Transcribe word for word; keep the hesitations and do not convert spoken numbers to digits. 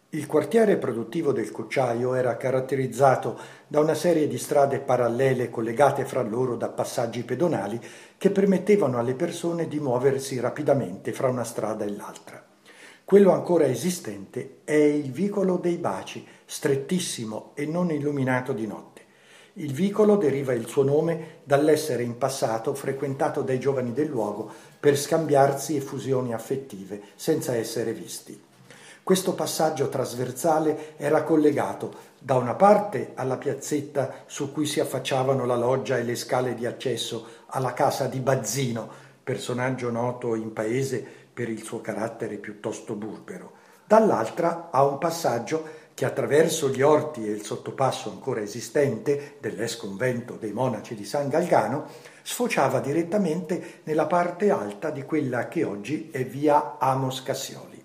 Il quartiere produttivo del Cocciaio era caratterizzato da una serie di strade parallele collegate fra loro da passaggi pedonali che permettevano alle persone di muoversi rapidamente fra una strada e l'altra. Quello ancora esistente è il Vicolo dei Baci, strettissimo e non illuminato di notte. Il vicolo deriva il suo nome dall'essere in passato frequentato dai giovani del luogo per scambiarsi effusioni affettive senza essere visti. Questo passaggio trasversale era collegato da una parte alla piazzetta su cui si affacciavano la loggia e le scale di accesso alla casa di Bazzino, personaggio noto in paese per il suo carattere piuttosto burbero, dall'altra a un passaggio che attraverso gli orti e il sottopasso ancora esistente dell'ex convento dei monaci di San Galgano sfociava direttamente nella parte alta di quella che oggi è via Amos Cassioli.